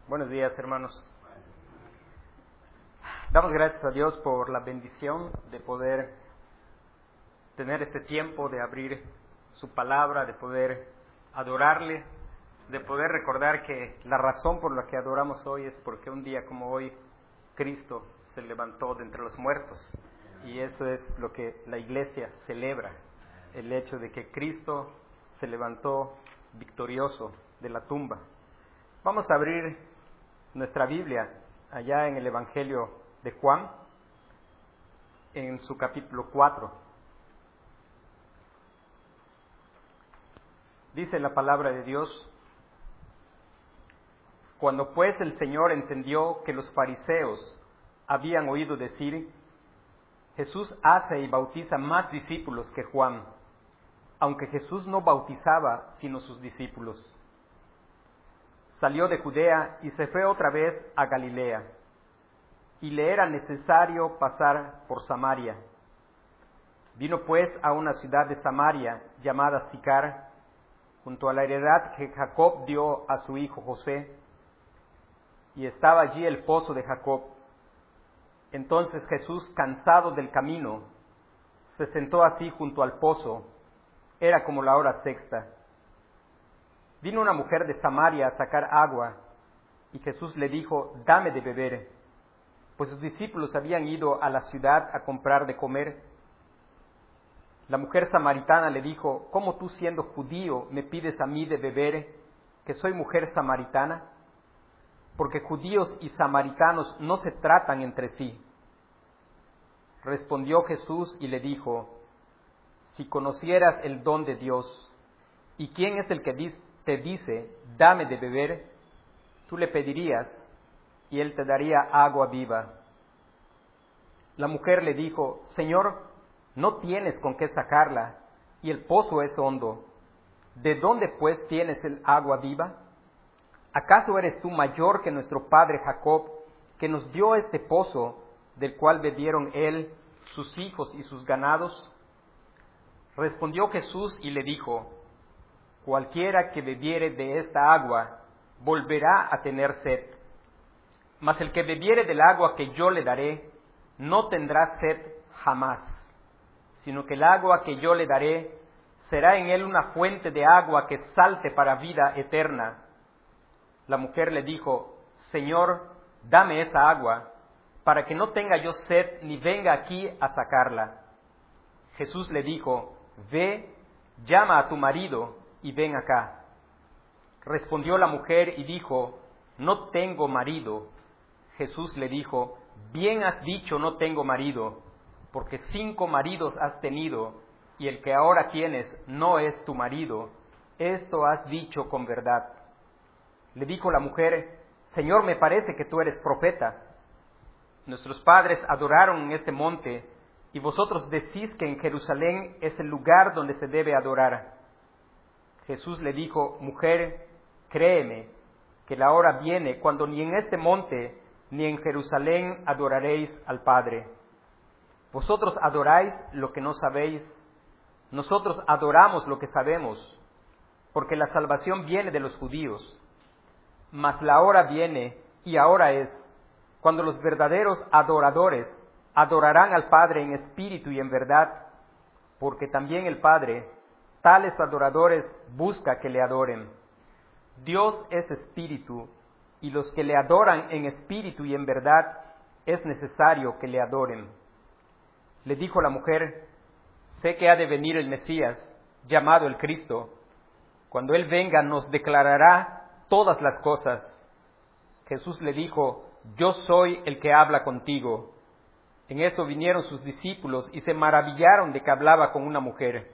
Buenos días, hermanos. Damos gracias a Dios por la bendición de poder tener este tiempo de abrir su palabra, de poder adorarle, de poder recordar que la razón por la que adoramos hoy es porque un día como hoy Cristo se levantó de entre los muertos. Y eso es lo que la iglesia celebra, el hecho de que Cristo se levantó victorioso de la tumba. Vamos a abrir nuestra Biblia allá en el Evangelio de Juan, en su capítulo 4. Dice la palabra de Dios: cuando pues el Señor entendió que los fariseos habían oído decir: Jesús hace y bautiza más discípulos que Juan, aunque Jesús no bautizaba sino sus discípulos, salió de Judea y se fue otra vez a Galilea, y le era necesario pasar por Samaria. Vino pues a una ciudad de Samaria llamada Sicar, junto a la heredad que Jacob dio a su hijo José, y estaba allí el pozo de Jacob. Entonces Jesús, cansado del camino, se sentó así junto al pozo. Era como la hora sexta. Vino una mujer de Samaria a sacar agua, y Jesús le dijo: dame de beber, pues sus discípulos habían ido a la ciudad a comprar de comer. La mujer samaritana le dijo: ¿cómo tú, siendo judío, me pides a mí de beber, que soy mujer samaritana? Porque judíos y samaritanos no se tratan entre sí. Respondió Jesús y le dijo: si conocieras el don de Dios, y quién es el que te dice: dame de beber, tú le pedirías, y él te daría agua viva. La mujer le dijo: Señor, no tienes con qué sacarla, y el pozo es hondo. ¿De dónde pues tienes el agua viva? ¿Acaso eres tú mayor que nuestro padre Jacob, que nos dio este pozo, del cual bebieron él, sus hijos y sus ganados? Respondió Jesús y le dijo: cualquiera que bebiere de esta agua volverá a tener sed, mas el que bebiere del agua que yo le daré no tendrá sed jamás, sino que el agua que yo le daré será en él una fuente de agua que salte para vida eterna. La mujer le dijo: Señor, dame esa agua, para que no tenga yo sed ni venga aquí a sacarla. Jesús le dijo: ve, llama a tu marido y ven acá. Respondió la mujer y dijo: no tengo marido. Jesús le dijo: bien has dicho, no tengo marido, porque 5 maridos has tenido, y el que ahora tienes no es tu marido. Esto has dicho con verdad. Le dijo la mujer: Señor, me parece que tú eres profeta. Nuestros padres adoraron en este monte, y vosotros decís que en Jerusalén es el lugar donde se debe adorar. Jesús le dijo: mujer, créeme, que la hora viene cuando ni en este monte ni en Jerusalén adoraréis al Padre. Vosotros adoráis lo que no sabéis, nosotros adoramos lo que sabemos, porque la salvación viene de los judíos. Mas la hora viene, y ahora es, cuando los verdaderos adoradores adorarán al Padre en espíritu y en verdad, porque también el Padre tales adoradores busca que le adoren. Dios es espíritu, y los que le adoran en espíritu y en verdad es necesario que le adoren. Le dijo la mujer: sé que ha de venir el Mesías, llamado el Cristo. Cuando Él venga nos declarará todas las cosas. Jesús le dijo: yo soy el que habla contigo. En esto vinieron sus discípulos y se maravillaron de que hablaba con una mujer.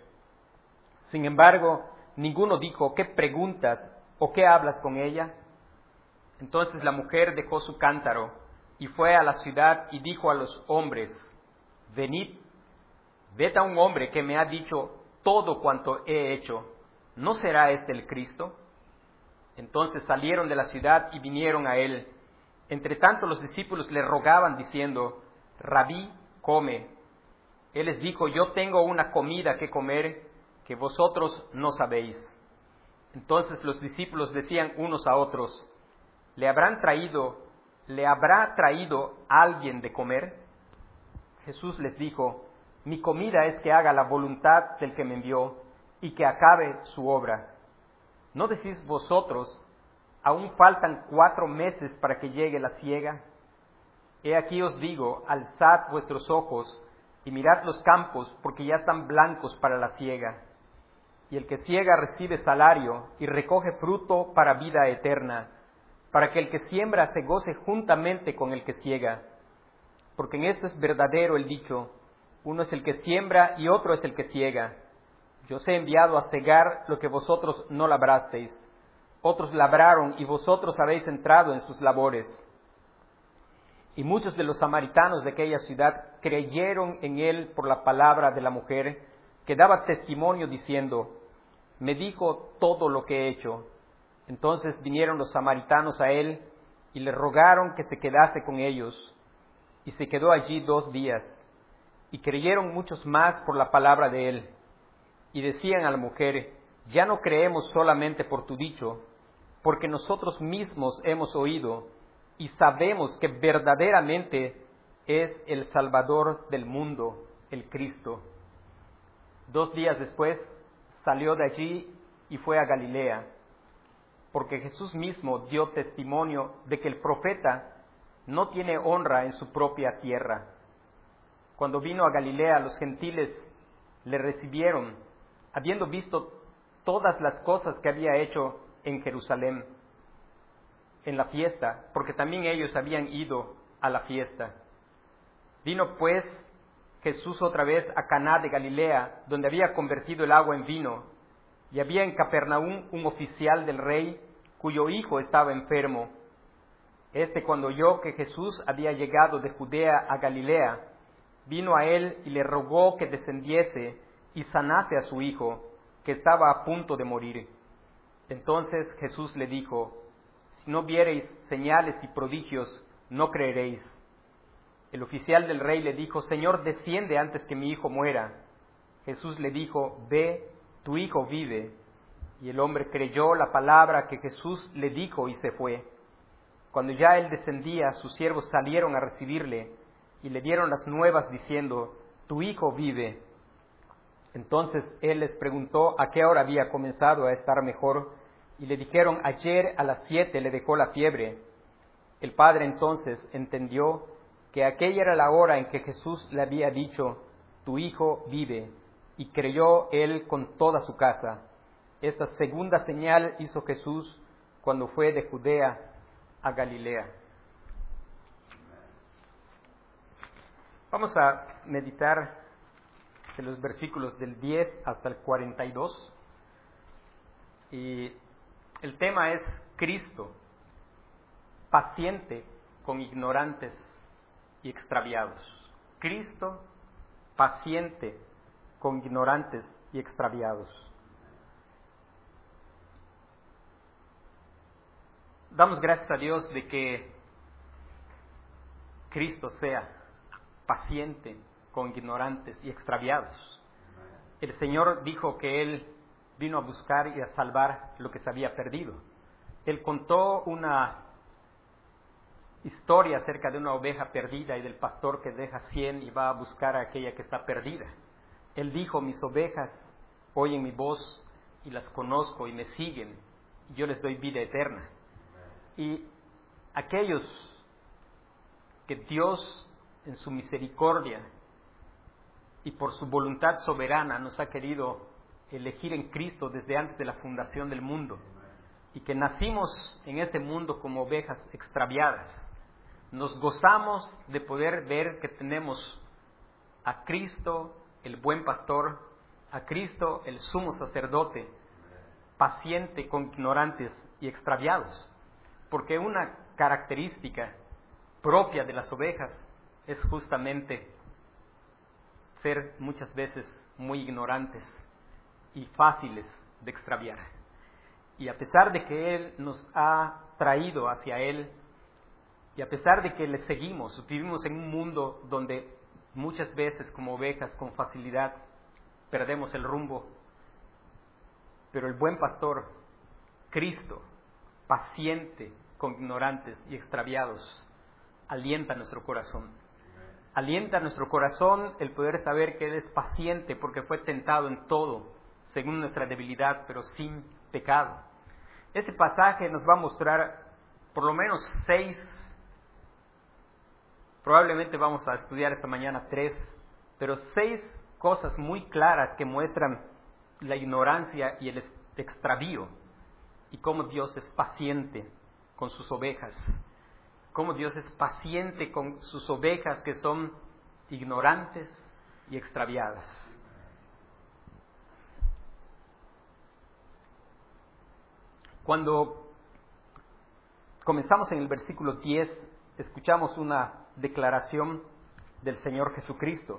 Sin embargo, ninguno dijo: ¿qué preguntas o qué hablas con ella? Entonces la mujer dejó su cántaro y fue a la ciudad y dijo a los hombres: venid, ved a un hombre que me ha dicho todo cuanto he hecho. ¿No será este el Cristo? Entonces salieron de la ciudad y vinieron a él. Entre tanto los discípulos le rogaban diciendo: Rabí, come. Él les dijo: yo tengo una comida que comer que vosotros no sabéis. Entonces los discípulos decían unos a otros: ¿Le habrá traído alguien de comer? Jesús les dijo: mi comida es que haga la voluntad del que me envió y que acabe su obra. ¿No decís vosotros: aún faltan 4 meses para que llegue la siega? He aquí os digo: alzad vuestros ojos y mirad los campos, porque ya están blancos para la siega. Y el que siega recibe salario y recoge fruto para vida eterna, para que el que siembra se goce juntamente con el que siega. Porque en esto es verdadero el dicho: uno es el que siembra y otro es el que siega. Yo os he enviado a segar lo que vosotros no labrasteis. Otros labraron y vosotros habéis entrado en sus labores. Y muchos de los samaritanos de aquella ciudad creyeron en él por la palabra de la mujer, que daba testimonio diciendo: me dijo todo lo que he hecho. Entonces vinieron los samaritanos a él y le rogaron que se quedase con ellos. Y se quedó allí 2 días. Y creyeron muchos más por la palabra de él. Y decían a la mujer: ya no creemos solamente por tu dicho, porque nosotros mismos hemos oído y sabemos que verdaderamente es el Salvador del mundo, el Cristo. 2 días después salió de allí y fue a Galilea, porque Jesús mismo dio testimonio de que el profeta no tiene honra en su propia tierra. Cuando vino a Galilea, los gentiles le recibieron, habiendo visto todas las cosas que había hecho en Jerusalén, en la fiesta, porque también ellos habían ido a la fiesta. Vino pues Jesús otra vez a Caná de Galilea, donde había convertido el agua en vino, y había en Capernaum un oficial del rey, cuyo hijo estaba enfermo. Cuando oyó que Jesús había llegado de Judea a Galilea, vino a él y le rogó que descendiese y sanase a su hijo, que estaba a punto de morir. Entonces Jesús le dijo: si no viereis señales y prodigios, no creeréis. El oficial del rey le dijo: Señor, desciende antes que mi hijo muera. Jesús le dijo: ve, tu hijo vive. Y el hombre creyó la palabra que Jesús le dijo y se fue. Cuando ya él descendía, sus siervos salieron a recibirle y le dieron las nuevas diciendo: tu hijo vive. Entonces él les preguntó a qué hora había comenzado a estar mejor, y le dijeron: ayer a las 7 le dejó la fiebre. El padre entonces entendió que aquella era la hora en que Jesús le había dicho: tu hijo vive, y creyó él con toda su casa. Esta segunda señal hizo Jesús cuando fue de Judea a Galilea. Vamos a meditar de los versículos del 10 hasta el 42. Y el tema es Cristo, paciente con ignorantes y extraviados. Cristo, paciente con ignorantes y extraviados. Damos gracias a Dios de que Cristo sea paciente con ignorantes y extraviados. El Señor dijo que Él vino a buscar y a salvar lo que se había perdido. Él contó una historia acerca de una oveja perdida y del pastor que deja 100 y va a buscar a aquella que está perdida. Él dijo: mis ovejas oyen mi voz y las conozco y me siguen, y yo les doy vida eterna. Y aquellos que Dios en su misericordia y por su voluntad soberana nos ha querido elegir en Cristo desde antes de la fundación del mundo, y que nacimos en este mundo como ovejas extraviadas, nos gozamos de poder ver que tenemos a Cristo el buen pastor, a Cristo el sumo sacerdote, paciente con ignorantes y extraviados, porque una característica propia de las ovejas es justamente ser muchas veces muy ignorantes y fáciles de extraviar. Y a pesar de que Él nos ha traído hacia Él, y a pesar de que le seguimos, vivimos en un mundo donde muchas veces como ovejas con facilidad perdemos el rumbo, pero el buen pastor, Cristo, paciente con ignorantes y extraviados, alienta nuestro corazón. Alienta nuestro corazón el poder saber que Él es paciente porque fue tentado en todo, según nuestra debilidad, pero sin pecado. Este pasaje nos va a mostrar por lo menos 6, probablemente vamos a estudiar esta mañana 3, pero 6 cosas muy claras que muestran la ignorancia y el extravío, y cómo Dios es paciente con sus ovejas, cómo Dios es paciente con sus ovejas que son ignorantes y extraviadas. Cuando comenzamos en el versículo 10, escuchamos una declaración del Señor Jesucristo.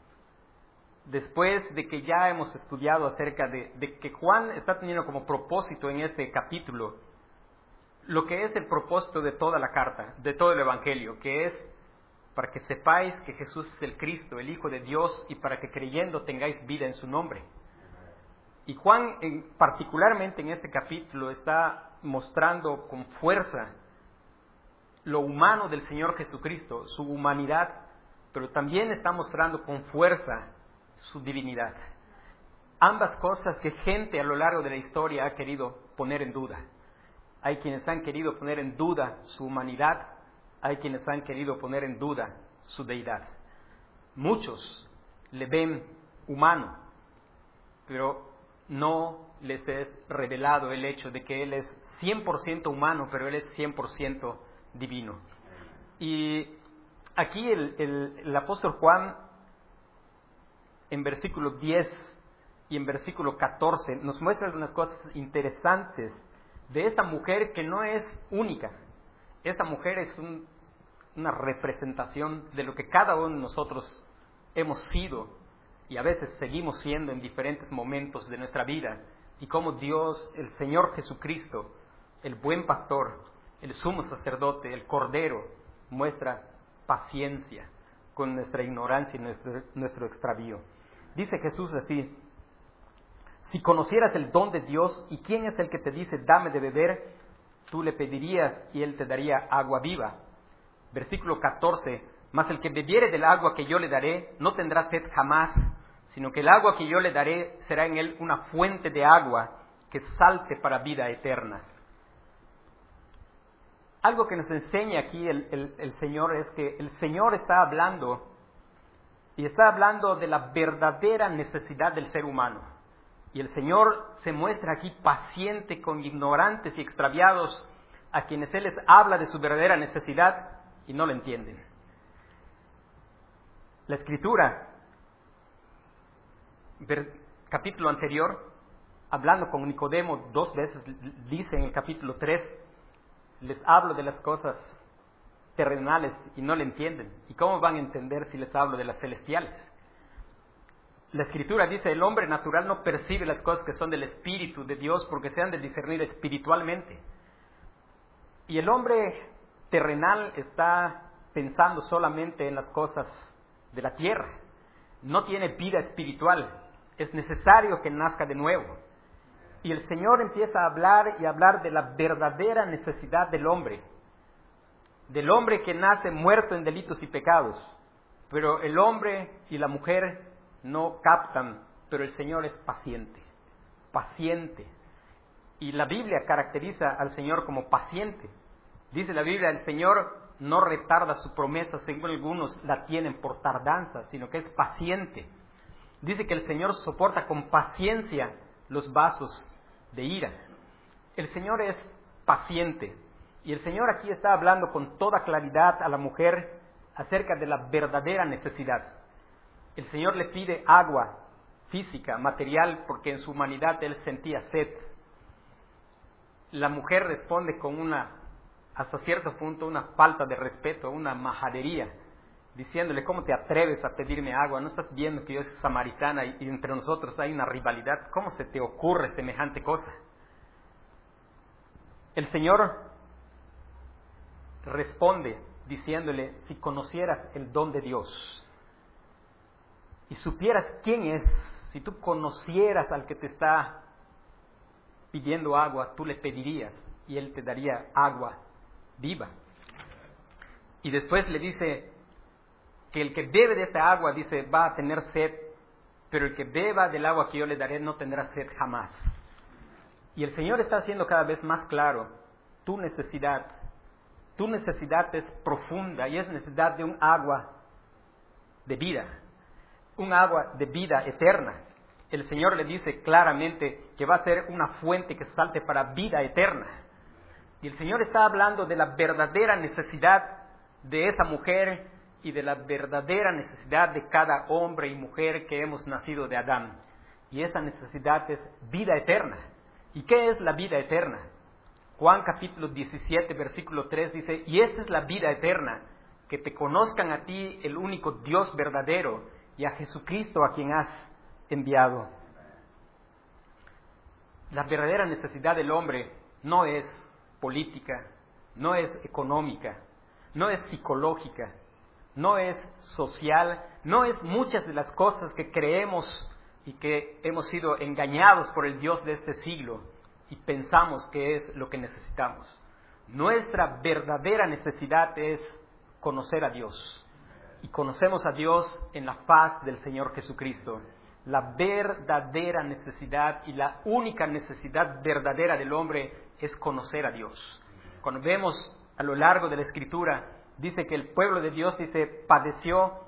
Después de que ya hemos estudiado acerca de que Juan está teniendo como propósito en este capítulo lo que es el propósito de toda la carta, de todo el Evangelio, que es para que sepáis que Jesús es el Cristo, el Hijo de Dios, y para que creyendo tengáis vida en su nombre. Y Juan, particularmente en este capítulo, está mostrando con fuerza lo humano del Señor Jesucristo, su humanidad, pero también está mostrando con fuerza su divinidad. Ambas cosas que gente a lo largo de la historia ha querido poner en duda. Hay quienes han querido poner en duda su humanidad, hay quienes han querido poner en duda su deidad. Muchos le ven humano, pero no les es revelado el hecho de que Él es 100% humano, pero Él es 100% divino. Y aquí el apóstol Juan, en versículo 10 y en versículo 14, nos muestra unas cosas interesantes de esta mujer que no es única. Esta mujer es una representación de lo que cada uno de nosotros hemos sido y a veces seguimos siendo en diferentes momentos de nuestra vida, y cómo Dios, el Señor Jesucristo, el buen pastor, el sumo sacerdote, el Cordero, muestra paciencia con nuestra ignorancia y nuestro extravío. Dice Jesús así: si conocieras el don de Dios y quién es el que te dice dame de beber, tú le pedirías y Él te daría agua viva. Versículo 14, mas el que bebiere del agua que yo le daré no tendrá sed jamás, sino que el agua que yo le daré será en él una fuente de agua que salte para vida eterna. Algo que nos enseña aquí el Señor es que el Señor está hablando, y está hablando de la verdadera necesidad del ser humano. Y el Señor se muestra aquí paciente con ignorantes y extraviados a quienes Él les habla de su verdadera necesidad y no lo entienden. La Escritura, capítulo anterior, hablando con Nicodemo 2 veces, dice en el capítulo 3, les hablo de las cosas terrenales y no le entienden. ¿Y cómo van a entender si les hablo de las celestiales? La Escritura dice, el hombre natural no percibe las cosas que son del Espíritu de Dios porque se han de discernir espiritualmente. Y el hombre terrenal está pensando solamente en las cosas de la tierra. No tiene vida espiritual. Es necesario que nazca de nuevo. Y el Señor empieza a hablar y a hablar de la verdadera necesidad del hombre que nace muerto en delitos y pecados. Pero el hombre y la mujer no captan, pero el Señor es paciente, paciente. Y la Biblia caracteriza al Señor como paciente. Dice la Biblia, el Señor no retarda su promesa, según algunos la tienen por tardanza, sino que es paciente. Dice que el Señor soporta con paciencia los vasos de ira. El Señor es paciente. Y el Señor aquí está hablando con toda claridad a la mujer acerca de la verdadera necesidad. El Señor le pide agua física, material, porque en su humanidad Él sentía sed. La mujer responde con hasta cierto punto, una falta de respeto, una majadería, diciéndole, ¿cómo te atreves a pedirme agua? ¿No estás viendo que yo soy samaritana y entre nosotros hay una rivalidad? ¿Cómo se te ocurre semejante cosa? El Señor responde diciéndole, si conocieras el don de Dios y supieras quién es, si tú conocieras al que te está pidiendo agua, tú le pedirías y Él te daría agua viva. Y después le dice que el que bebe de esta agua, dice, va a tener sed, pero el que beba del agua que yo le daré no tendrá sed jamás. Y el Señor está haciendo cada vez más claro tu necesidad. Tu necesidad es profunda y es necesidad de un agua de vida, un agua de vida eterna. El Señor le dice claramente que va a ser una fuente que salte para vida eterna. Y el Señor está hablando de la verdadera necesidad de esa mujer y de la verdadera necesidad de cada hombre y mujer que hemos nacido de Adán. Y esa necesidad es vida eterna. ¿Y qué es la vida eterna? Juan capítulo 17, versículo 3 dice, y esta es la vida eterna, que te conozcan a ti, el único Dios verdadero, y a Jesucristo a quien has enviado. La verdadera necesidad del hombre no es política, no es económica, no es psicológica, no es social, no es muchas de las cosas que creemos y que hemos sido engañados por el Dios de este siglo y pensamos que es lo que necesitamos. Nuestra verdadera necesidad es conocer a Dios. Y conocemos a Dios en la faz del Señor Jesucristo. La verdadera necesidad y la única necesidad verdadera del hombre es conocer a Dios. Cuando vemos a lo largo de la Escritura, dice que el pueblo de Dios, dice, padeció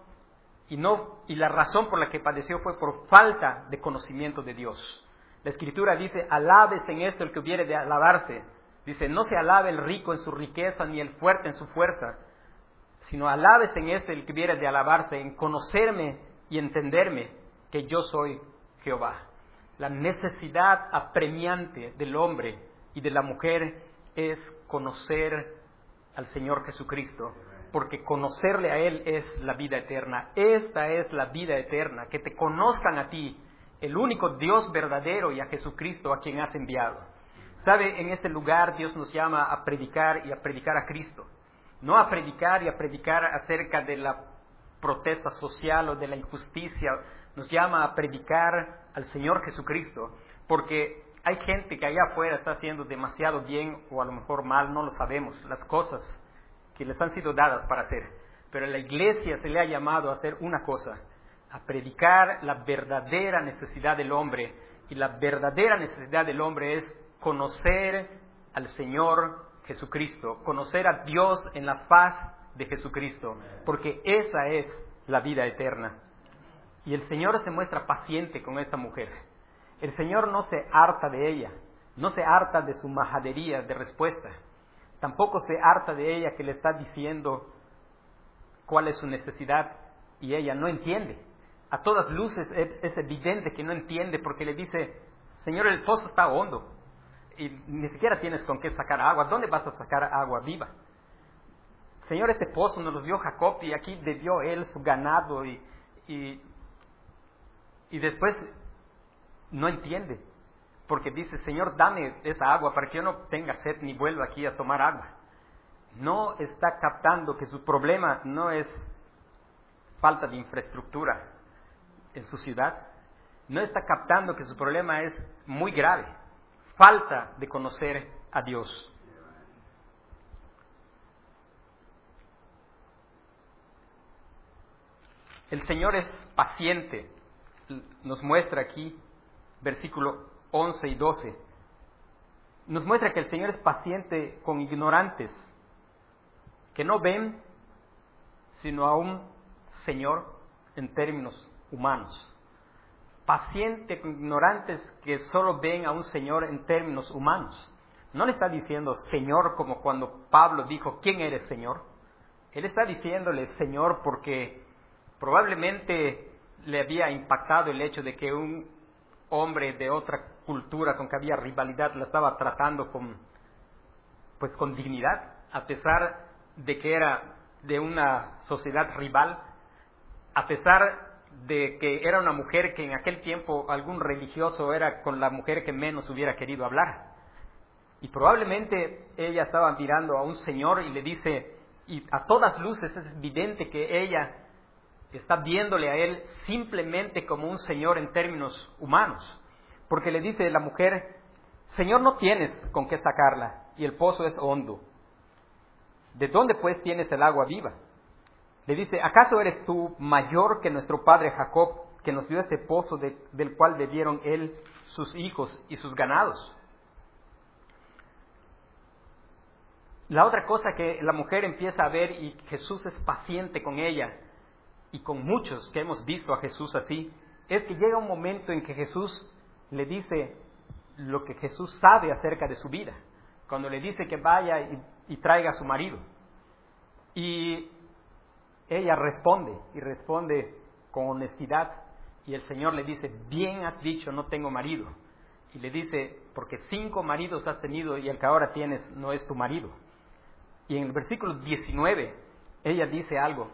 y la razón por la que padeció fue por falta de conocimiento de Dios. La Escritura dice, alábese en esto el que hubiere de alabarse. Dice, no se alabe el rico en su riqueza ni el fuerte en su fuerza, sino alábese en esto el que hubiere de alabarse, en conocerme y entenderme que yo soy Jehová. La necesidad apremiante del hombre y de la mujer es conocer al Señor Jesucristo, porque conocerle a Él es la vida eterna. Esta es la vida eterna, que te conozcan a ti, el único Dios verdadero, y a Jesucristo a quien has enviado. ¿Sabe? En este lugar Dios nos llama a predicar y a predicar a Cristo. No a predicar y a predicar acerca de la protesta social o de la injusticia. Nos llama a predicar al Señor Jesucristo, porque hay gente que allá afuera está haciendo demasiado bien o a lo mejor mal, no lo sabemos, las cosas que les han sido dadas para hacer. Pero a la iglesia se le ha llamado a hacer una cosa, a predicar la verdadera necesidad del hombre. Y la verdadera necesidad del hombre es conocer al Señor Jesucristo, conocer a Dios en la faz de Jesucristo, porque esa es la vida eterna. Y el Señor se muestra paciente con esta mujer. El Señor no se harta de ella, no se harta de su majadería de respuesta, tampoco se harta de ella que le está diciendo cuál es su necesidad y ella no entiende. A todas luces es evidente que no entiende, porque le dice, Señor, el pozo está hondo y ni siquiera tienes con qué sacar agua. ¿Dónde vas a sacar agua viva? Señor, este pozo nos lo dio Jacob y aquí debió él su ganado y después no entiende, porque dice, Señor, dame esa agua para que yo no tenga sed ni vuelva aquí a tomar agua. No está captando que su problema no es falta de infraestructura en su ciudad. No está captando que su problema es muy grave, falta de conocer a Dios. El Señor es paciente, nos muestra aquí, versículo 11 y 12, nos muestra que el Señor es paciente con ignorantes, que no ven sino a un Señor en términos humanos. Paciente con ignorantes que solo ven a un Señor en términos humanos. No le está diciendo Señor como cuando Pablo dijo, ¿quién eres, Señor? Él está diciéndole Señor porque probablemente le había impactado el hecho de que un hombre de otra cultura con que había rivalidad la estaba tratando con dignidad, a pesar de que era de una sociedad rival, a pesar de que era una mujer que en aquel tiempo algún religioso era con la mujer que menos hubiera querido hablar. Y probablemente ella estaba mirando a un señor y le dice, y a todas luces es evidente que ella está viéndole a él simplemente como un señor en términos humanos, porque le dice la mujer, Señor, no tienes con qué sacarla y el pozo es hondo. ¿de dónde pues tienes el agua viva? Le dice, ¿acaso eres tú mayor que nuestro padre Jacob, que nos dio este pozo del cual bebieron él, sus hijos y sus ganados? La otra cosa que la mujer empieza a ver, y Jesús es paciente con ella, y con muchos que hemos visto a Jesús así, es que llega un momento en que Jesús le dice lo que Jesús sabe acerca de su vida, cuando le dice que vaya y traiga a su marido. Y ella responde con honestidad, y el Señor le dice, bien has dicho, no tengo marido. Y le dice, porque 5 maridos has tenido y el que ahora tienes no es tu marido. Y en el versículo 19, ella dice algo.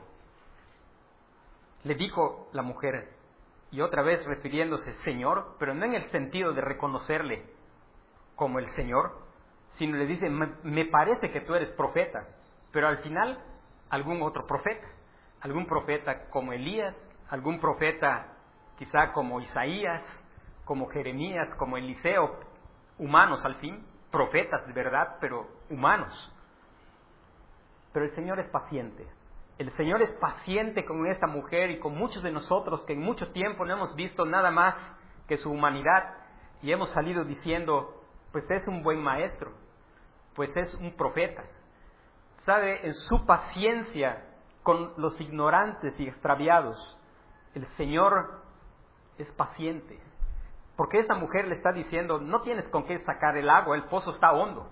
Le dijo la mujer, y otra vez refiriéndose Señor, pero no en el sentido de reconocerle como el Señor, sino le dice, me parece que tú eres profeta, pero al final algún otro profeta, algún profeta como Elías, algún profeta quizá como Isaías, como Jeremías, como Eliseo, humanos al fin, profetas de verdad, pero humanos. Pero el Señor es paciente. El Señor es paciente con esta mujer y con muchos de nosotros que en mucho tiempo no hemos visto nada más que su humanidad y hemos salido diciendo, pues es un buen maestro, pues es un profeta. ¿Sabe? En su paciencia con los ignorantes y extraviados, el Señor es paciente. Porque esta mujer le está diciendo, no tienes con qué sacar el agua, el pozo está hondo.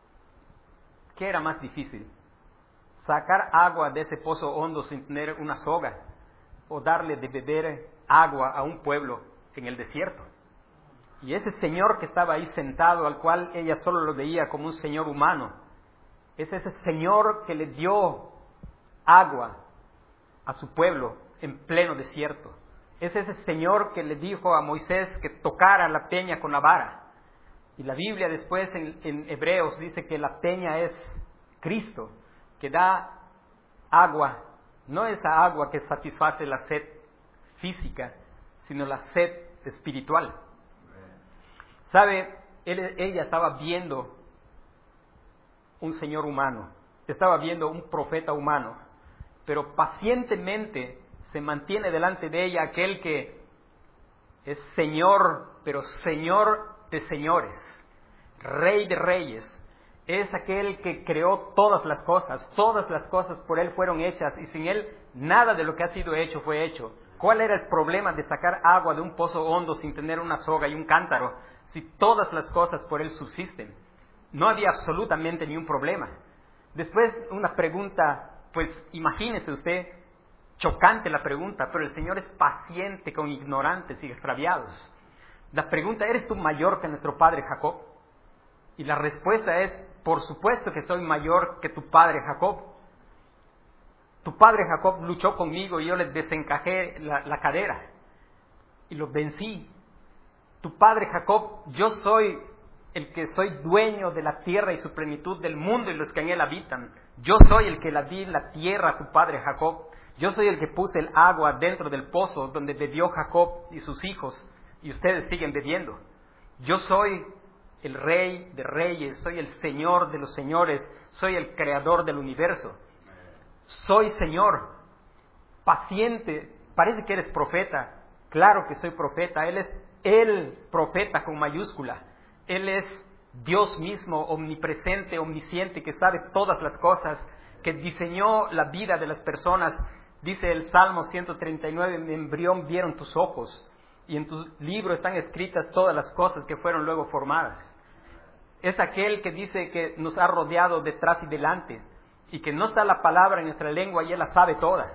¿Qué era más difícil? Sacar agua de ese pozo hondo sin tener una soga, o darle de beber agua a un pueblo en el desierto. Y ese señor que estaba ahí sentado, al cual ella solo lo veía como un señor humano, es ese señor que le dio agua a su pueblo en pleno desierto. Es ese señor que le dijo a Moisés que tocara la peña con la vara. Y la Biblia después en Hebreos dice que la peña es Cristo, que da agua, no esa agua que satisface la sed física, sino la sed espiritual. ¿Sabe? Ella estaba viendo un señor humano, estaba viendo un profeta humano, pero pacientemente se mantiene delante de ella aquel que es Señor, pero Señor de señores, Rey de reyes. Es aquel que creó todas las cosas por Él fueron hechas y sin Él nada de lo que ha sido hecho fue hecho. ¿Cuál era el problema de sacar agua de un pozo hondo sin tener una soga y un cántaro, si todas las cosas por Él subsisten? No había absolutamente ni un problema. Después una pregunta, pues imagínese usted, chocante la pregunta, pero el Señor es paciente con ignorantes y extraviados. La pregunta, ¿eres tú mayor que nuestro padre Jacob? Y la respuesta es, por supuesto que soy mayor que tu padre Jacob. Tu padre Jacob luchó conmigo y yo le desencajé la cadera y lo vencí. Tu padre Jacob, yo soy el que soy dueño de la tierra y su plenitud, del mundo y los que en él habitan. Yo soy el que la di la tierra a tu padre Jacob. Yo soy el que puse el agua dentro del pozo donde bebió Jacob y sus hijos y ustedes siguen bebiendo. Yo soy el Rey de reyes, soy el Señor de los señores, soy el creador del universo. Soy Señor, paciente. Parece que eres profeta. Claro que soy profeta. Él es el profeta con mayúscula. Él es Dios mismo, omnipresente, omnisciente, que sabe todas las cosas, que diseñó la vida de las personas. Dice el Salmo 139, en embrión vieron tus ojos, y en tu libro están escritas todas las cosas que fueron luego formadas. Es aquel que dice que nos ha rodeado detrás y delante, y que no está la palabra en nuestra lengua y Él la sabe toda.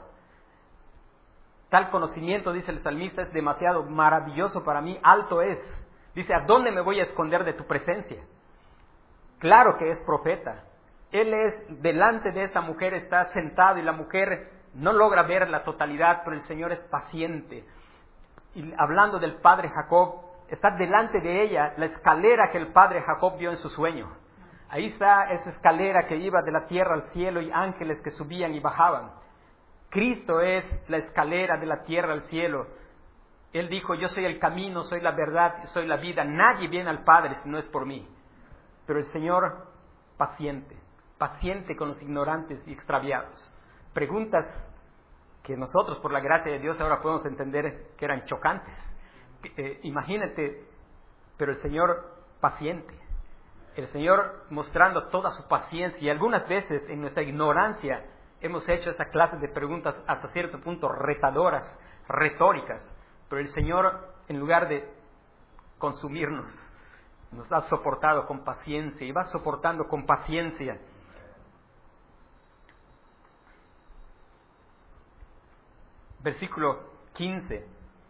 Tal conocimiento, dice el salmista, es demasiado maravilloso para mí, alto es. Dice, ¿a dónde me voy a esconder de tu presencia? Claro que es profeta. Él es, delante de esta mujer está sentado y la mujer no logra ver la totalidad, pero el Señor es paciente. Y hablando del padre Jacob, está delante de ella la escalera que el padre Jacob vio en su sueño. Ahí está esa escalera que iba de la tierra al cielo y ángeles que subían y bajaban. Cristo es la escalera de la tierra al cielo. Él dijo, yo soy el camino, soy la verdad y soy la vida. Nadie viene al Padre si no es por mí. Pero el Señor, paciente. paciente con los ignorantes y extraviados. Preguntas que nosotros, por la gracia de Dios, ahora podemos entender que eran chocantes. Imagínate, pero el Señor paciente, el Señor mostrando toda su paciencia, y algunas veces en nuestra ignorancia hemos hecho esa clase de preguntas hasta cierto punto retadoras, retóricas, pero el Señor, en lugar de consumirnos, nos ha soportado con paciencia y va soportando con paciencia. Versículo 15.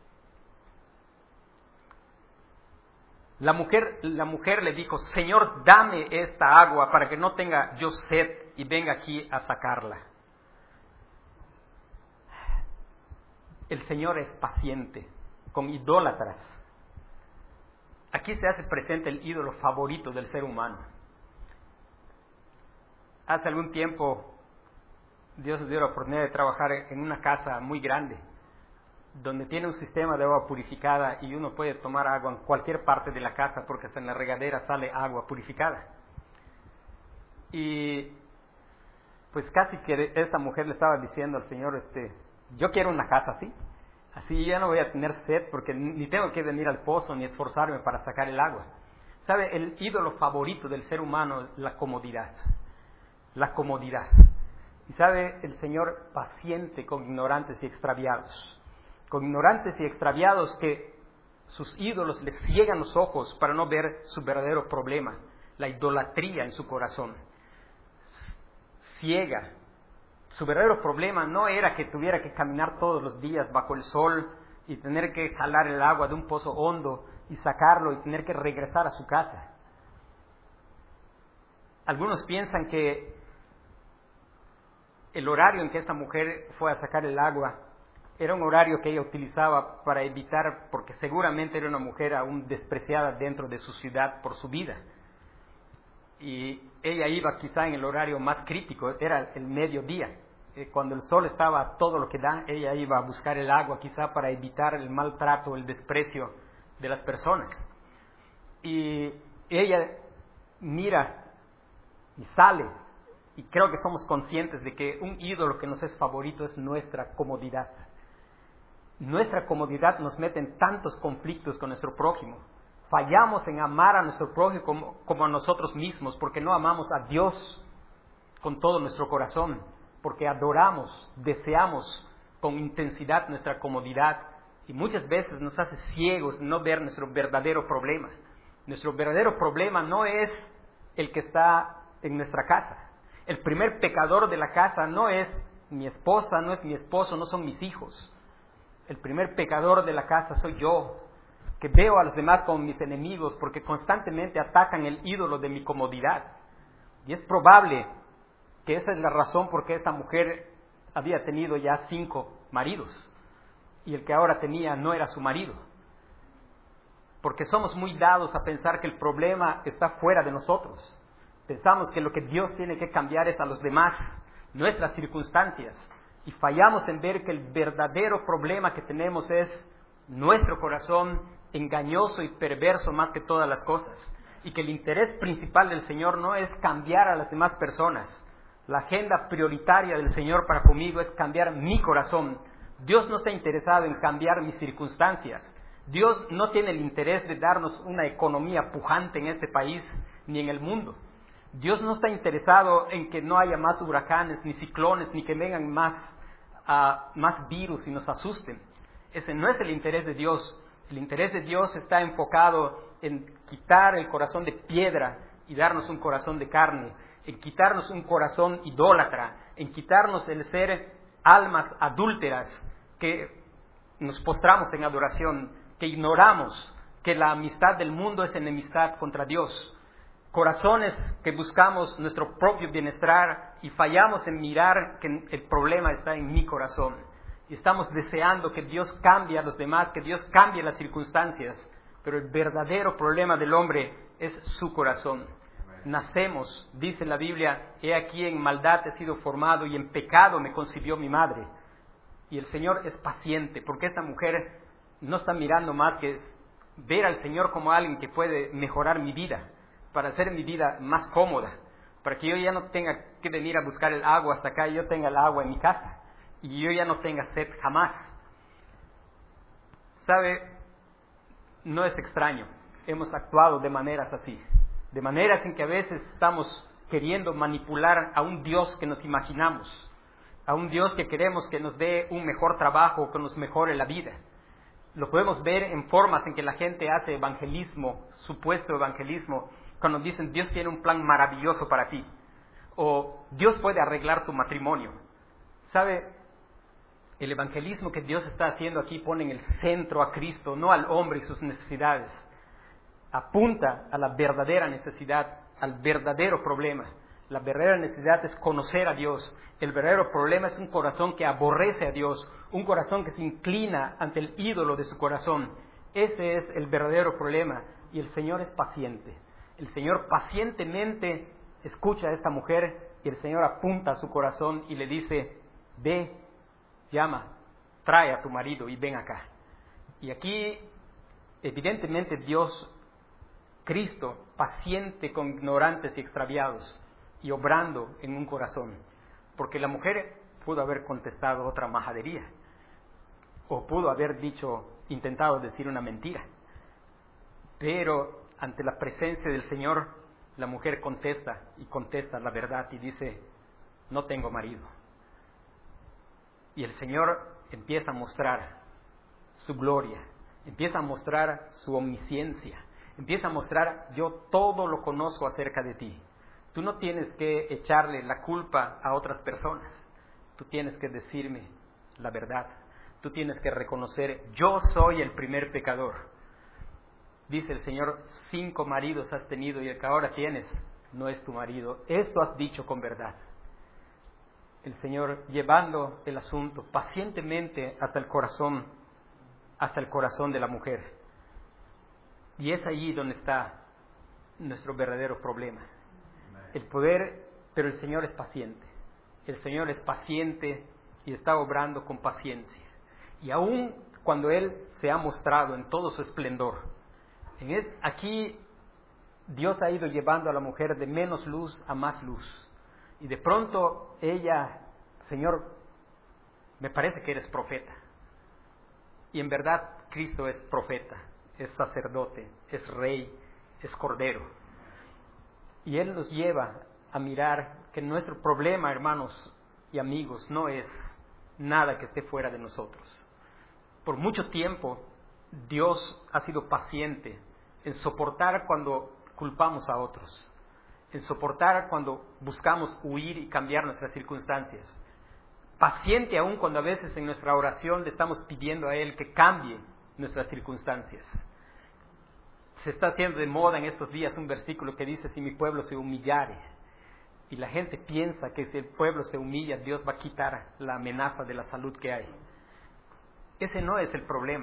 La mujer le dijo: Señor, dame esta agua para que no tenga yo sed y venga aquí a sacarla. El Señor es paciente con idólatras. Aquí se hace presente el ídolo favorito del ser humano. Hace algún tiempo Dios nos dio la oportunidad de trabajar en una casa muy grande, donde tiene un sistema de agua purificada y uno puede tomar agua en cualquier parte de la casa porque hasta en la regadera sale agua purificada. Y pues casi que esta mujer le estaba diciendo al Señor, yo quiero una casa así ya no voy a tener sed porque ni tengo que venir al pozo ni esforzarme para sacar el agua. ¿Sabe? El ídolo favorito del ser humano es la comodidad. La comodidad. Y sabe, el Señor paciente con ignorantes y extraviados. Con ignorantes y extraviados que sus ídolos les ciegan los ojos para no ver su verdadero problema, la idolatría en su corazón. Ciega. Su verdadero problema no era que tuviera que caminar todos los días bajo el sol y tener que jalar el agua de un pozo hondo y sacarlo y tener que regresar a su casa. Algunos piensan que el horario en que esta mujer fue a sacar el agua era un horario que ella utilizaba para evitar, porque seguramente era una mujer aún despreciada dentro de su ciudad por su vida. Y ella iba quizá en el horario más crítico, era el mediodía. Cuando el sol estaba a todo lo que da, ella iba a buscar el agua quizá para evitar el maltrato, el desprecio de las personas. Y ella mira y sale, y creo que somos conscientes de que un ídolo que nos es favorito es nuestra comodidad. Nuestra comodidad nos mete en tantos conflictos con nuestro prójimo. Fallamos en amar a nuestro prójimo como a nosotros mismos, porque no amamos a Dios con todo nuestro corazón, porque adoramos, deseamos con intensidad nuestra comodidad, y muchas veces nos hace ciegos no ver nuestro verdadero problema. Nuestro verdadero problema no es el que está en nuestra casa. El primer pecador de la casa no es mi esposa, no es mi esposo, no son mis hijos. El primer pecador de la casa soy yo, que veo a los demás como mis enemigos porque constantemente atacan el ídolo de mi comodidad. Y es probable que esa es la razón por qué esta mujer había tenido ya 5 maridos y el que ahora tenía no era su marido. Porque somos muy dados a pensar que el problema está fuera de nosotros. Pensamos que lo que Dios tiene que cambiar es a los demás, nuestras circunstancias, y fallamos en ver que el verdadero problema que tenemos es nuestro corazón engañoso y perverso más que todas las cosas, y que el interés principal del Señor no es cambiar a las demás personas. La agenda prioritaria del Señor para conmigo es cambiar mi corazón. Dios no está interesado en cambiar mis circunstancias. Dios no tiene el interés de darnos una economía pujante en este país ni en el mundo. Dios no está interesado en que no haya más huracanes, ni ciclones, ni que vengan más virus y nos asusten. Ese no es el interés de Dios. El interés de Dios está enfocado en quitar el corazón de piedra y darnos un corazón de carne, en quitarnos un corazón idólatra, en quitarnos el ser almas adúlteras que nos postramos en adoración, que ignoramos que la amistad del mundo es enemistad contra Dios. Corazones que buscamos nuestro propio bienestar y fallamos en mirar que el problema está en mi corazón. Y estamos deseando que Dios cambie a los demás, que Dios cambie las circunstancias, pero el verdadero problema del hombre es su corazón. Nacemos, dice la Biblia, he aquí en maldad he sido formado y en pecado me concibió mi madre. Y el Señor es paciente, porque esta mujer no está mirando más que ver al Señor como alguien que puede mejorar mi vida, para hacer mi vida más cómoda. para que yo ya no tenga que venir a buscar el agua hasta acá y yo tenga el agua en mi casa y yo ya no tenga sed jamás. ¿Sabe? No es extraño, hemos actuado de maneras así, de maneras en que a veces estamos queriendo manipular a un Dios que nos imaginamos, a un Dios que queremos que nos dé un mejor trabajo, que nos mejore la vida. Lo podemos ver en formas en que la gente hace evangelismo, supuesto evangelismo, cuando dicen Dios tiene un plan maravilloso para ti, o Dios puede arreglar tu matrimonio. ¿Sabe? El evangelismo que Dios está haciendo aquí pone en el centro a Cristo, no al hombre y sus necesidades. Apunta a la verdadera necesidad, al verdadero problema. La verdadera necesidad es conocer a Dios. El verdadero problema es un corazón que aborrece a Dios, un corazón que se inclina ante el ídolo de su corazón. Ese es el verdadero problema. Y el Señor es paciente. El Señor pacientemente escucha a esta mujer y el Señor apunta a su corazón y le dice, ve, llama, trae a tu marido y ven acá. Y aquí, evidentemente, Dios, Cristo, paciente con ignorantes y extraviados y obrando en un corazón. Porque la mujer pudo haber contestado otra majadería o pudo haber intentado decir una mentira. Pero ante la presencia del Señor, la mujer contesta la verdad y dice, no tengo marido. Y el Señor empieza a mostrar su gloria, empieza a mostrar su omnisciencia, empieza a mostrar, yo todo lo conozco acerca de ti. Tú no tienes que echarle la culpa a otras personas, tú tienes que decirme la verdad, tú tienes que reconocer, yo soy el primer pecador. Dice el Señor, 5 maridos has tenido y el que ahora tienes no es tu marido, esto has dicho con verdad. El Señor llevando el asunto pacientemente hasta el corazón de la mujer. Y es allí donde está nuestro verdadero problema. El poder, pero el Señor es paciente. El Señor es paciente y está obrando con paciencia. Y aun cuando Él se ha mostrado en todo su esplendor, aquí Dios ha ido llevando a la mujer de menos luz a más luz. Y de pronto ella, Señor, me parece que eres profeta. Y en verdad Cristo es profeta, es sacerdote, es rey, es cordero. Y Él nos lleva a mirar que nuestro problema, hermanos y amigos, no es nada que esté fuera de nosotros. Por mucho tiempo Dios ha sido paciente en soportar cuando culpamos a otros, en soportar cuando buscamos huir y cambiar nuestras circunstancias. Paciente aún cuando a veces en nuestra oración le estamos pidiendo a Él que cambie nuestras circunstancias. Se está haciendo de moda en estos días un versículo que dice, si mi pueblo se humillare. Y la gente piensa que si el pueblo se humilla, Dios va a quitar la amenaza de la salud que hay. Ese no es el problema.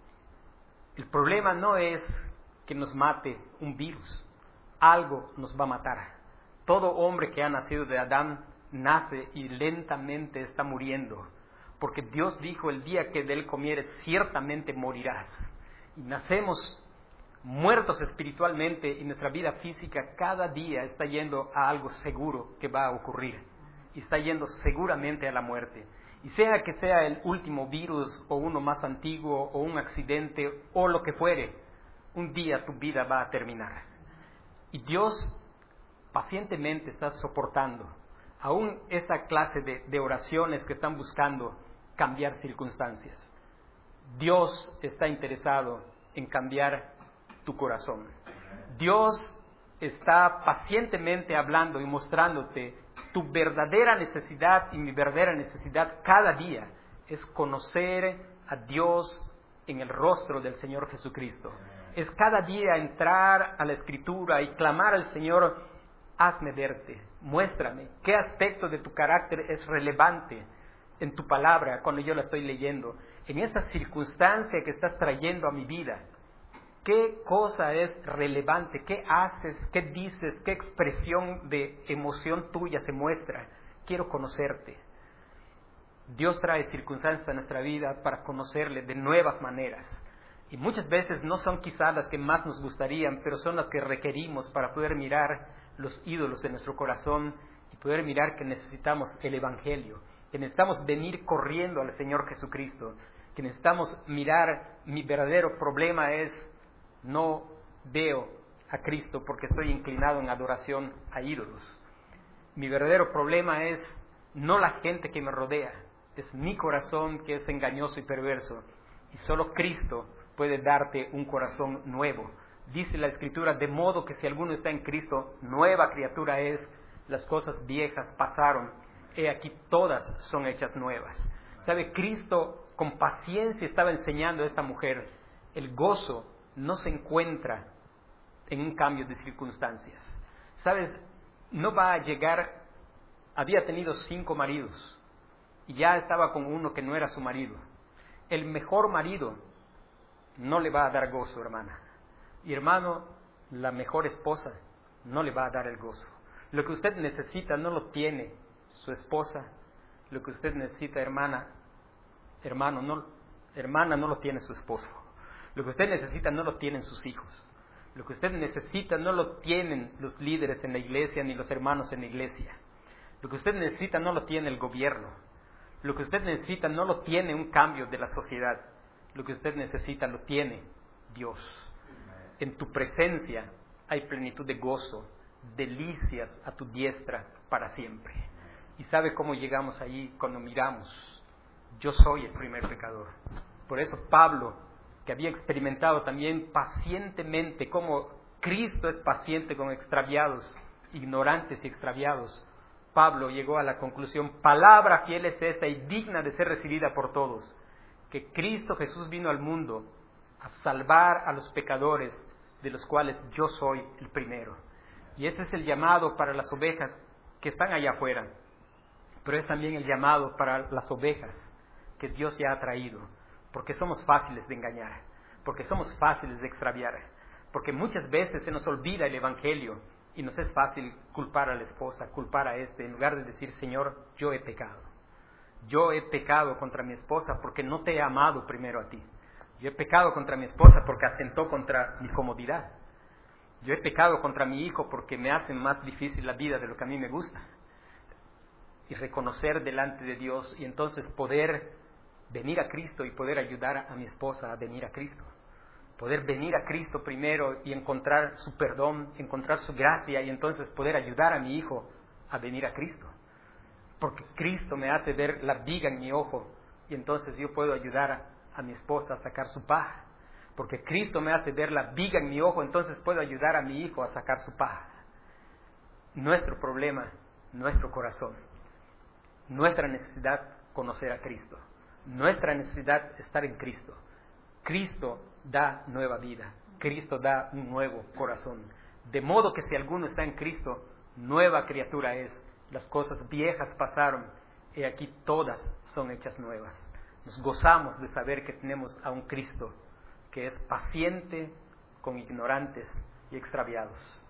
El problema no es que nos mate un virus. Algo nos va a matar. Todo hombre que ha nacido de Adán nace y lentamente está muriendo. Porque Dios dijo, el día que de él comieres, ciertamente morirás. Y nacemos muertos espiritualmente y nuestra vida física cada día está yendo a algo seguro que va a ocurrir. Y está yendo seguramente a la muerte. Y sea que sea el último virus o uno más antiguo o un accidente o lo que fuere, un día tu vida va a terminar. Y Dios pacientemente está soportando aún esa clase de oraciones que están buscando cambiar circunstancias. Dios está interesado en cambiar tu corazón. Dios está pacientemente hablando y mostrándote tu verdadera necesidad y mi verdadera necesidad cada día es conocer a Dios en el rostro del Señor Jesucristo. Es cada día entrar a la Escritura y clamar al Señor, hazme verte, muéstrame qué aspecto de tu carácter es relevante en tu palabra cuando yo la estoy leyendo, en esta circunstancia que estás trayendo a mi vida. ¿Qué cosa es relevante? ¿Qué haces? ¿Qué dices? ¿Qué expresión de emoción tuya se muestra? Quiero conocerte. Dios trae circunstancias a nuestra vida para conocerle de nuevas maneras. Y muchas veces no son quizás las que más nos gustarían, pero son las que requerimos para poder mirar los ídolos de nuestro corazón y poder mirar que necesitamos el Evangelio, que necesitamos venir corriendo al Señor Jesucristo, que necesitamos mirar, mi verdadero problema es, no veo a Cristo porque estoy inclinado en adoración a ídolos. Mi verdadero problema es no la gente que me rodea, es mi corazón que es engañoso y perverso. Y solo Cristo puede darte un corazón nuevo. Dice la Escritura, de modo que si alguno está en Cristo, nueva criatura es, las cosas viejas pasaron, he aquí todas son hechas nuevas. ¿Sabe? Cristo con paciencia estaba enseñando a esta mujer, el gozo no se encuentra en un cambio de circunstancias. ¿Sabes? No va a llegar, había tenido 5 maridos y ya estaba con uno que no era su marido. El mejor marido no le va a dar gozo, hermana. Y hermano, la mejor esposa no le va a dar el gozo. Lo que usted necesita no lo tiene su esposa. Lo que usted necesita, hermana no lo tiene su esposo. Lo que usted necesita no lo tienen sus hijos. Lo que usted necesita no lo tienen los líderes en la iglesia ni los hermanos en la iglesia. Lo que usted necesita no lo tiene el gobierno. Lo que usted necesita no lo tiene un cambio de la sociedad. Lo que usted necesita lo tiene Dios. En tu presencia hay plenitud de gozo, delicias a tu diestra para siempre. ¿Y sabe cómo llegamos allí? Cuando miramos, yo soy el primer pecador. Por eso Pablo, que había experimentado también pacientemente cómo Cristo es paciente con extraviados, ignorantes y extraviados, Pablo llegó a la conclusión, palabra fiel es esta y digna de ser recibida por todos, que Cristo Jesús vino al mundo a salvar a los pecadores, de los cuales yo soy el primero. Y ese es el llamado para las ovejas que están allá afuera, pero es también el llamado para las ovejas que Dios ya ha traído, porque somos fáciles de engañar, porque somos fáciles de extraviar, porque muchas veces se nos olvida el Evangelio y nos es fácil culpar a la esposa, culpar a en lugar de decir, Señor, yo he pecado. Yo he pecado contra mi esposa porque no te he amado primero a ti. Yo he pecado contra mi esposa porque atentó contra mi comodidad. Yo he pecado contra mi hijo porque me hace más difícil la vida de lo que a mí me gusta. Y reconocer delante de Dios y entonces poder venir a Cristo y poder ayudar a mi esposa a venir a Cristo. Poder venir a Cristo primero y encontrar su perdón, encontrar su gracia y entonces poder ayudar a mi hijo a venir a Cristo. Porque Cristo me hace ver la viga en mi ojo y entonces yo puedo ayudar a mi esposa a sacar su paja. Porque Cristo me hace ver la viga en mi ojo, entonces puedo ayudar a mi hijo a sacar su paja. Nuestro problema, nuestro corazón, nuestra necesidad conocer a Cristo, nuestra necesidad estar en Cristo. Cristo da nueva vida, Cristo da un nuevo corazón. De modo que si alguno está en Cristo, nueva criatura es. Las cosas viejas pasaron, y aquí todas son hechas nuevas. Nos gozamos de saber que tenemos a un Cristo que es paciente con ignorantes y extraviados.